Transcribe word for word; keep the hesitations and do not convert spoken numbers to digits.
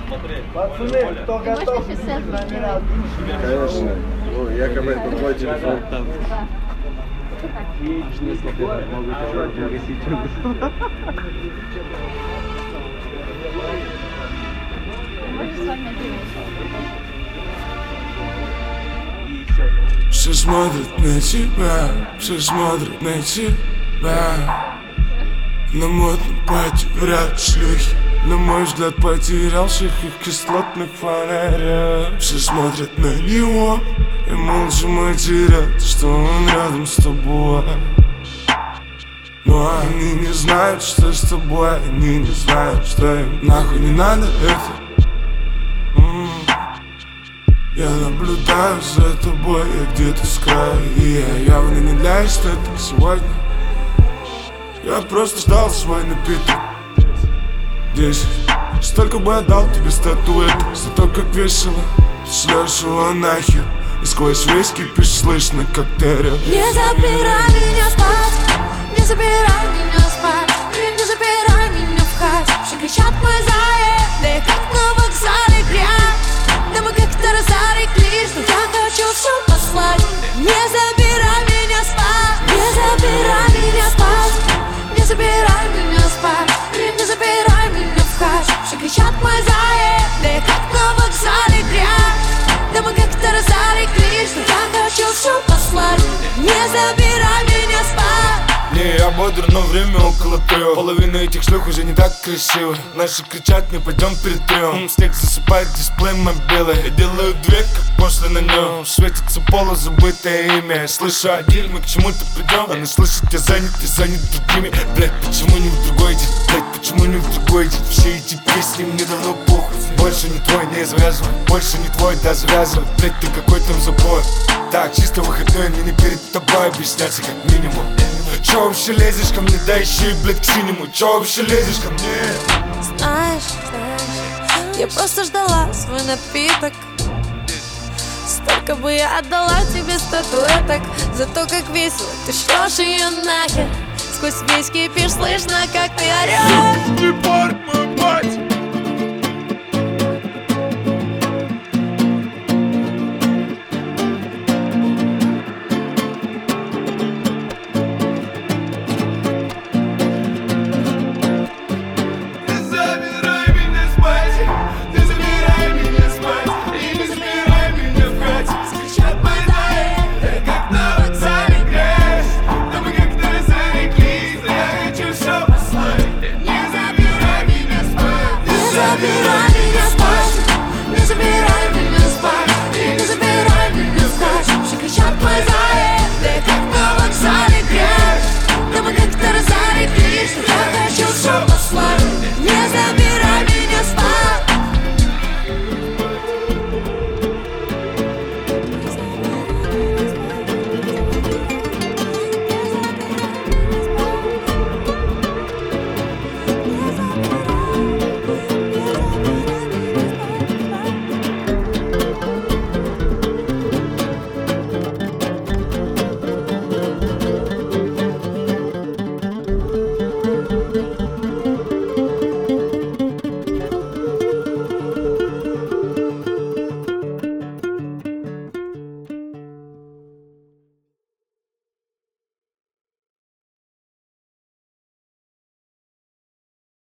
Пацаны, кто готов, номера. Конечно. Ну, якобы это твой телефон. Все смотрят на тебя, все смотрят на тебя. На модном пати вряд шлюхи. На мой взгляд, потерялся их кислотных фонарях. Все смотрят на него и молча матерят, что он рядом с тобой. Но они не знают, что с тобой. Они не знают, что им нахуй не надо это. М-м. Я наблюдаю за тобой, я где-то с краю. И я явно не для эстетик сегодня. Я просто ждал свой напиток. Десять. Столько бы отдал тебе статуэток за то, как весело шлешь его нахер. И сквозь весь кипиш слышно, как ты орешь. Не забирай меня спать, не забирай меня спать, не забирай меня в хат. Все кричат мы зае, да я как на вокзале грязь. Да мы как-то разореклись, но я хочу все послать. Не забирай меня спать, не забирай меня спать, не забирай меня спать, не забирай меня в хат. Все кричат мы зае, да я как на вокзале грязь. Да мы как-то разореклись, но я хочу все послать. Не забирай меня спать. Не, я бодр, но время около трех. Половина этих шлюх уже не так красиво. Наши кричат, не пойдем перетрем. Снег засыпает дисплей мобилы. Я делаю две, как после на нем. Светится полузабытое имя. Я слышу один, мы к чему-то придем. Она слышит, я занят, я занят другими. Блять, почему не в другой день? Блять, почему не в другой день? Все эти песни мне давно похуй. Больше не твой, не завязывай. Больше не твой, да завязывай. Блять, ты какой там забор. Так, чисто выходной, мне не перед тобой объясняться как минимум. Чё вообще лезешь ко мне, да еще и, блядь, к синему. Чё вообще лезешь ко мне? Знаешь, знаешь, я просто ждала свой напиток. Столько бы я отдала тебе статуэток за то, как весело ты шлешь ее нахер. Сквозь весь кипиш слышно, как ты орешь. Ты порт мой мать. Забирай меня спать, не забирай меня спать, не забирай меня в хат. Все кричат мы зае, да я как на вокзале грязь. Да мы как-то разореклись, но я хочу все послать. Не забирай меня спать. Не забирай меня спать.